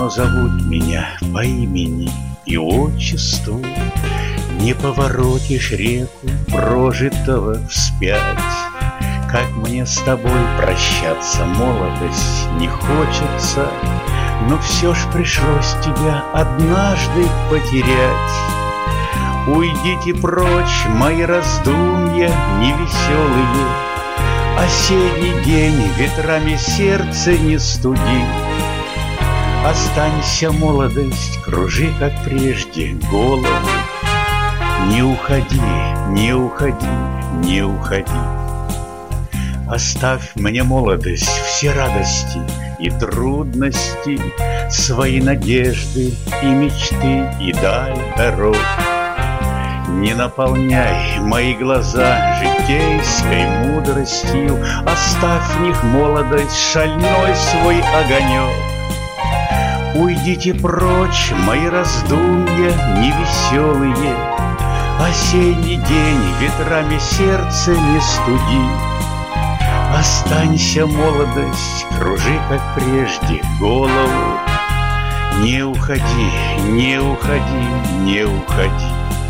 Но зовут меня по имени и отчеству. Не поворотишь реку прожитого вспять. Как мне с тобой прощаться, молодость, не хочется, но все ж пришлось тебя однажды потерять. Уйдите прочь, мои раздумья невеселые, осенний день ветрами сердце не студи. Останься, молодость, кружи, как прежде, голову. Не уходи, не уходи, не уходи. Оставь мне, молодость, все радости и трудности, свои надежды и мечты и даль дорог. Не наполняй мои глаза житейской мудростью, оставь в них, молодость, шальной свой огонек. Уйдите прочь, мои раздумья невеселые, осенний день ветрами сердце не студи. Останься, молодость, кружи, как прежде, голову. Не уходи, не уходи, не уходи.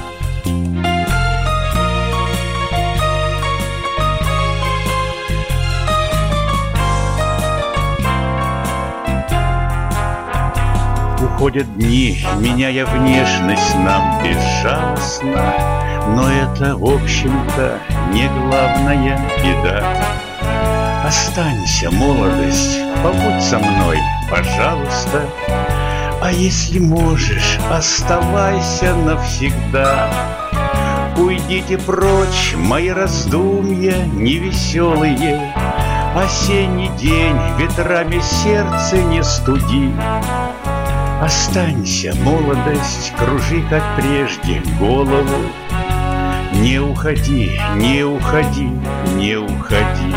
Уходят дни, меняя внешность нам безжалостно, но это, в общем-то, не главная беда. Останься, молодость, побудь со мной, пожалуйста. А если можешь, оставайся навсегда. Уйдите прочь, мои раздумья невеселые, осенний день ветрами сердце не студи. Останься, молодость, кружи, как прежде, голову. Не уходи, не уходи, не уходи.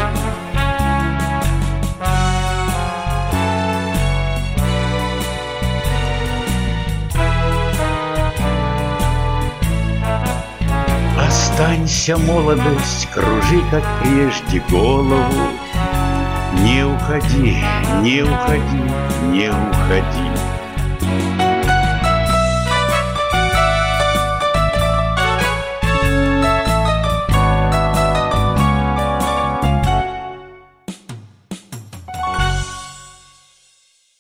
Останься, молодость, кружи, как прежде, голову. Не уходи, не уходи, не уходи.